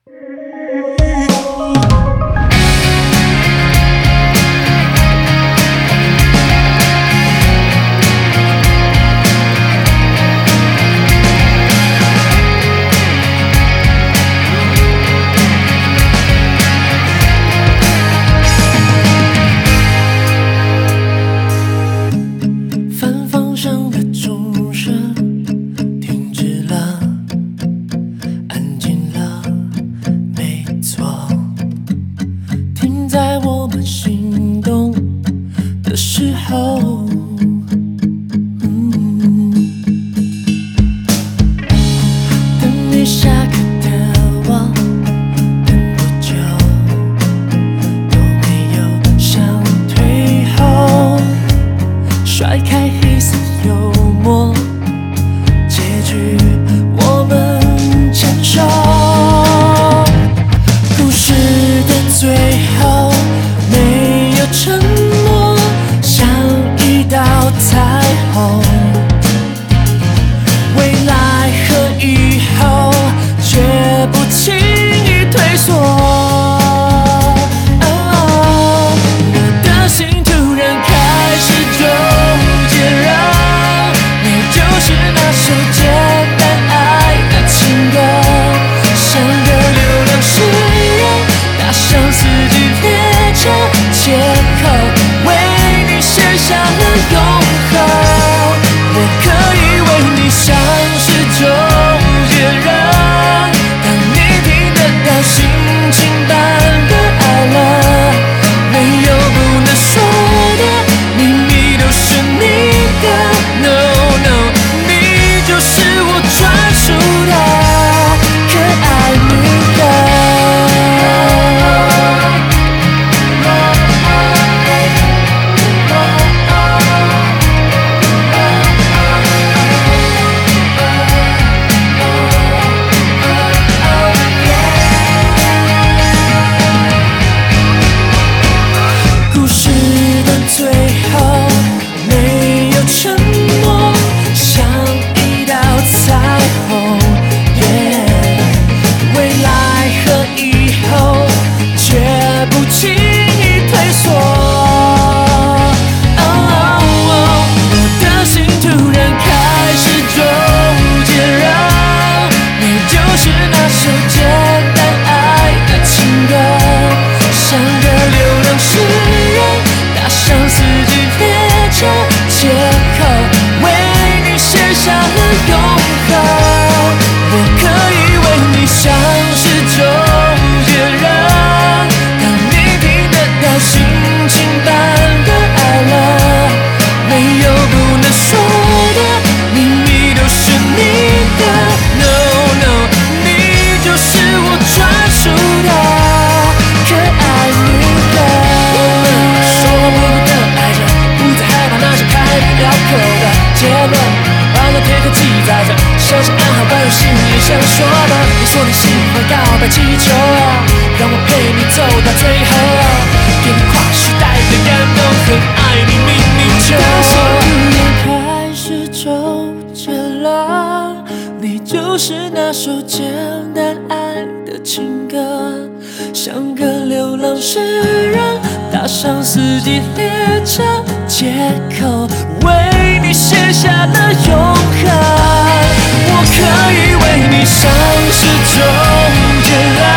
相信暗号关于心里想说的。你说你喜欢告白气球啊，让我陪你走到最后啊，给你跨时代的感动，很爱你明明就开始周杰伦，你就是那首简单爱的情歌，像个流浪诗人，搭上四季列车，借口为你写下了永恒。我可以为你像是周杰伦。